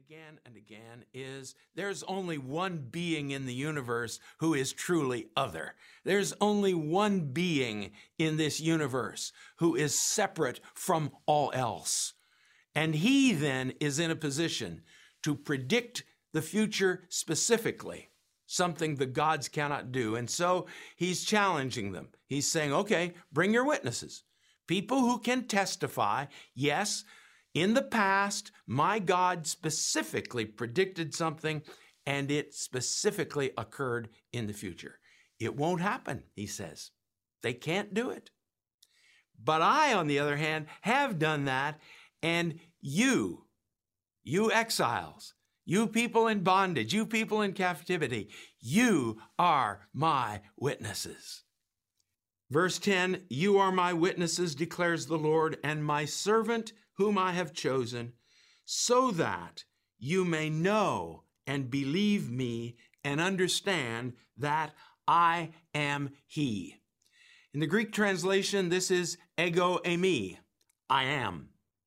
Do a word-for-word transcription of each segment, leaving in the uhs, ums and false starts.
again and again is there's only one being in the universe who is truly other. There's only one being in this universe who is separate from all else. And he then is in a position to predict the future specifically, something the gods cannot do. And so he's challenging them. He's saying, okay, bring your witnesses. People who can testify, yes, in the past, my God specifically predicted something, and it specifically occurred in the future. It won't happen, he says. They can't do it. But I, on the other hand, have done that, and you, you exiles, you people in bondage, you people in captivity, you are my witnesses. Verse ten, you are my witnesses, declares the Lord, and my servant whom I have chosen, so that you may know and believe me and understand that I am he. In the Greek translation, this is ego eimi, I am.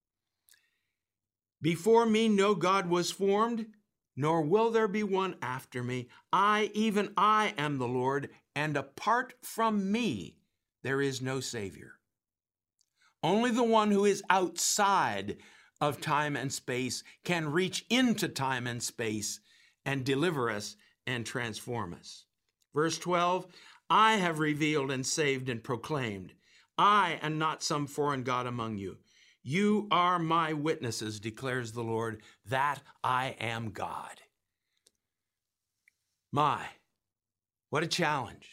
Before me no God was formed, nor will there be one after me. I, even I, am the Lord, and apart from me there is no Savior. Only the one who is outside of time and space can reach into time and space and deliver us and transform us. Verse twelve, I have revealed and saved and proclaimed. I am not some foreign God among you. You are my witnesses, declares the Lord, that I am God. My, what a challenge.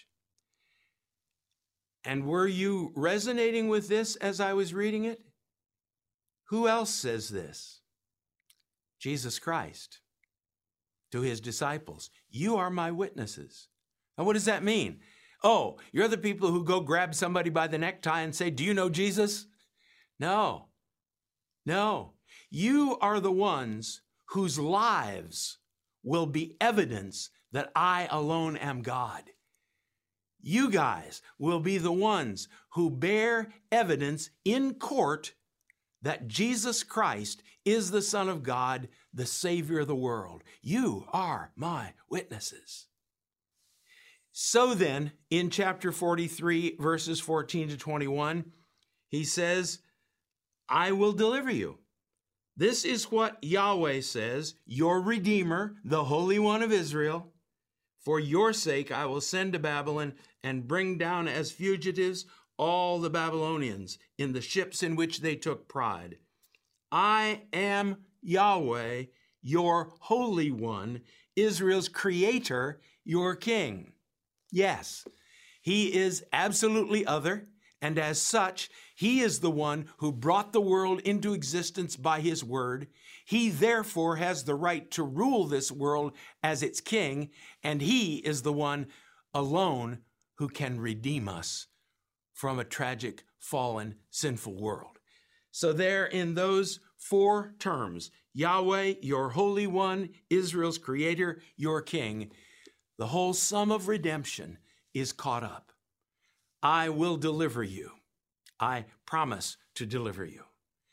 And were you resonating with this as I was reading it? Who else says this? Jesus Christ to his disciples. You are my witnesses. Now, what does that mean? Oh, you're the people who go grab somebody by the necktie and say, do you know Jesus? No, no. You are the ones whose lives will be evidence that I alone am God. You guys will be the ones who bear evidence in court that Jesus Christ is the Son of God, the Savior of the world. You are my witnesses. So then, in chapter forty-three, verses fourteen to twenty-one, he says, I will deliver you. This is what Yahweh says, your Redeemer, the Holy One of Israel. For your sake I will send to Babylon and bring down as fugitives all the Babylonians in the ships in which they took pride. I am Yahweh, your Holy One, Israel's Creator, your King. Yes, he is absolutely other, and as such, he is the one who brought the world into existence by his word. He therefore has the right to rule this world as its king, and he is the one alone who can redeem us from a tragic, fallen, sinful world. So there in those four terms, Yahweh, your Holy One, Israel's Creator, your King, the whole sum of redemption is caught up. I will deliver you. I promise to deliver you.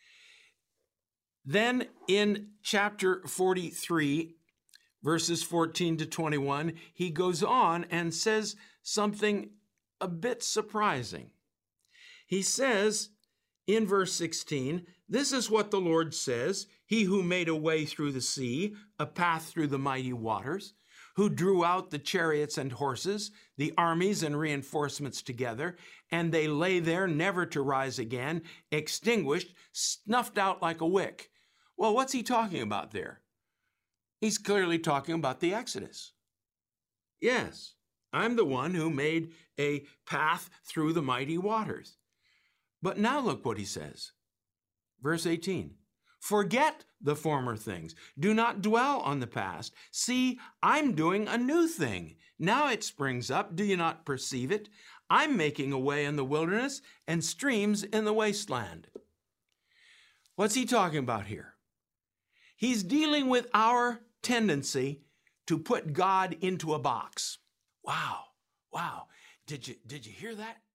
Then in chapter forty-three, verses fourteen to twenty-one, he goes on and says something a bit surprising. He says in verse sixteen, this is what the Lord says, he who made a way through the sea, a path through the mighty waters, who drew out the chariots and horses, the armies and reinforcements together, and they lay there never to rise again, extinguished, snuffed out like a wick. Well, what's he talking about there? He's clearly talking about the Exodus. Yes, I'm the one who made a path through the mighty waters. But now look what he says. Verse eighteen. Forget the former things. Do not dwell on the past. See, I'm doing a new thing. Now it springs up. Do you not perceive it? I'm making a way in the wilderness and streams in the wasteland. What's he talking about here? He's dealing with our tendency to put God into a box. Wow, wow. Did you, did you hear that?